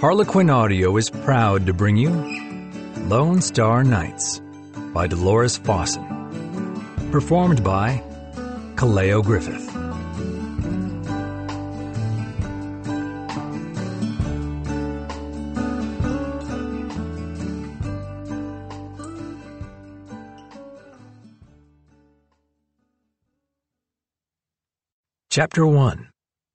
Harlequin Audio is proud to bring you Lone Star Nights by Dolores Fawson, performed by Kaleo Griffith. Chapter 1.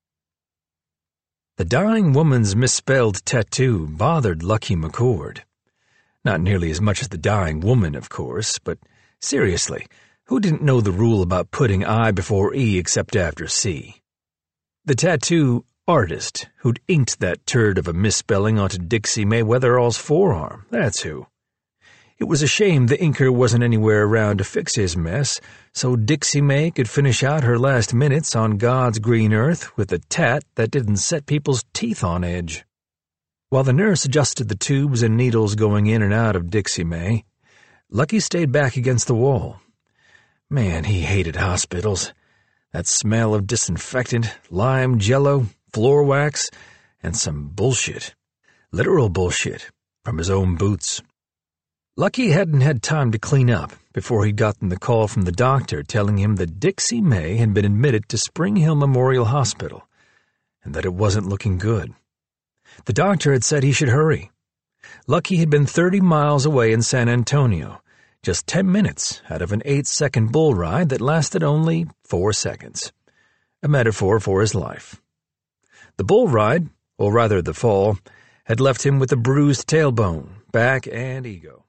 The dying woman's misspelled tattoo bothered Lucky McCord. Not nearly as much as the dying woman, of course, but seriously, who didn't know the rule about putting I before E except after C? The tattoo artist who'd inked that turd of a misspelling onto Dixie Mae Weatherall's forearm, that's who. It was a shame the inker wasn't anywhere around to fix his mess, so Dixie Mae could finish out her last minutes on God's green earth with a tat that didn't set people's teeth on edge. While the nurse adjusted the tubes and needles going in and out of Dixie Mae, Lucky stayed back against the wall. Man, he hated hospitals. That smell of disinfectant, lime jello, floor wax, and some bullshit. Literal bullshit from his own boots. Lucky hadn't had time to clean up before he'd gotten the call from the doctor telling him that Dixie Mae had been admitted to Spring Hill Memorial Hospital, and that it wasn't looking good. The doctor had said he should hurry. Lucky had been 30 miles away in San Antonio, just 10 minutes out of an 8-second bull ride that lasted only 4 seconds. A metaphor for his life. The bull ride, or rather the fall, had left him with a bruised tailbone, back, and ego.